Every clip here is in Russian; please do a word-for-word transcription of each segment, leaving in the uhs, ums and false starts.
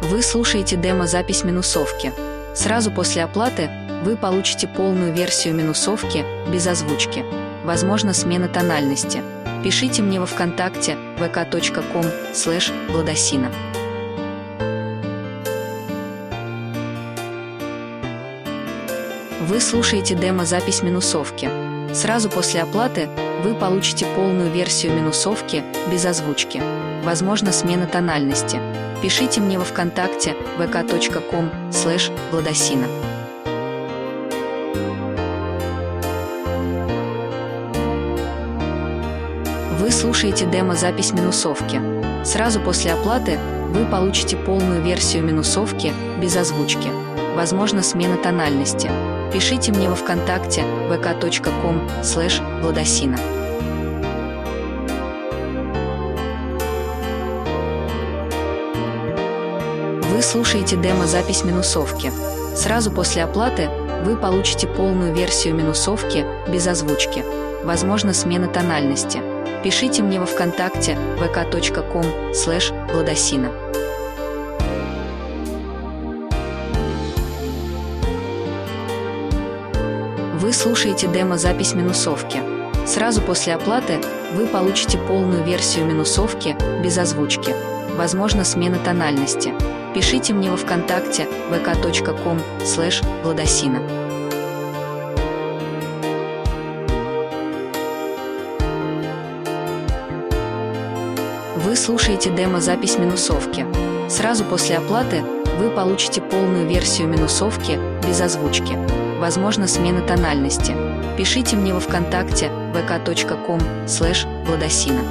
Вы слушаете демо-запись минусовки. Сразу после оплаты вы получите полную версию минусовки без озвучки. Возможно, смена тональности. Пишите мне во ВКонтакте вэ ка точка ком слэш владосина. Вы слушаете демо-запись минусовки. Сразу после оплаты вы получите полную версию минусовки без озвучки. Возможно, смена тональности. Пишите мне во ВКонтакте вэ ка точка ком слэш владосина. Вы слушаете демо-запись минусовки. Сразу после оплаты вы получите полную версию минусовки без озвучки. Возможно, смена тональности. Пишите мне во ВКонтакте вэ ка точка ком слэш владосина. Вы слушаете демо-запись минусовки. Сразу после оплаты вы получите полную версию минусовки без озвучки. Возможно, смена тональности. Пишите мне во ВКонтакте вэ ка точка ком слэш владосина. Вы слушаете демо-запись минусовки. Сразу после оплаты вы получите полную версию минусовки без озвучки. Возможно, смена тональности. Пишите мне во ВКонтакте вэ ка точка ком слэш владосина. Вы слушаете демо-запись минусовки. Сразу после оплаты вы получите полную версию минусовки без озвучки. Возможно, смена тональности. Пишите мне во ВКонтакте вэ ка точка ком слэш владосина.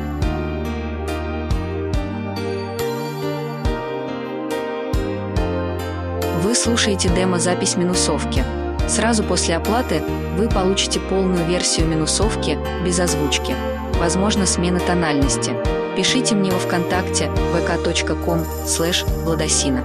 Вы слушаете демо-запись минусовки. Сразу после оплаты вы получите полную версию минусовки без озвучки. Возможно, смена тональности. Пишите мне во ВКонтакте вэ ка точка ком слэш владосина.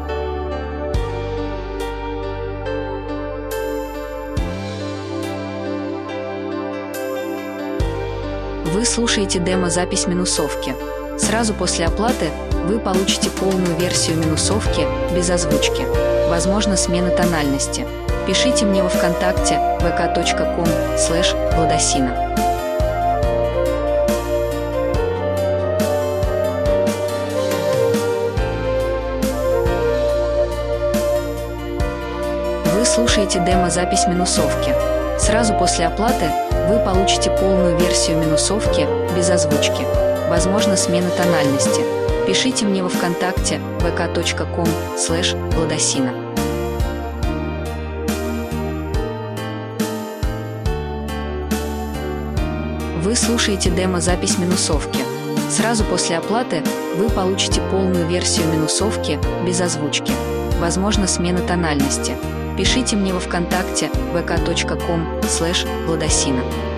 Вы слушаете демо-запись минусовки. Сразу после оплаты вы получите полную версию минусовки без озвучки. Возможно, смена тональности. Пишите мне во ВКонтакте вэ ка точка ком слэш владосина. Вы слушаете демо-запись минусовки. Сразу после оплаты вы получите полную версию минусовки без озвучки. Возможно, смена тональности. Пишите мне во ВКонтакте вэ ка точка ком слэш владосина. Вы слушаете демо-запись минусовки. Сразу после оплаты вы получите полную версию минусовки без озвучки. Возможно, смена тональности. Пишите мне во ВКонтакте вэ ка точка ком слэш владосина.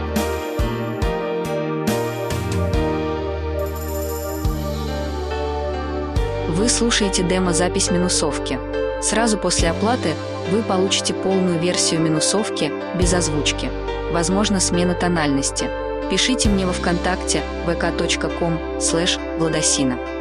Вы слушаете демо-запись минусовки. Сразу после оплаты вы получите полную версию минусовки без озвучки. Возможно, смена тональности. Пишите мне во ВКонтакте вэ ка точка ком слэш владосина.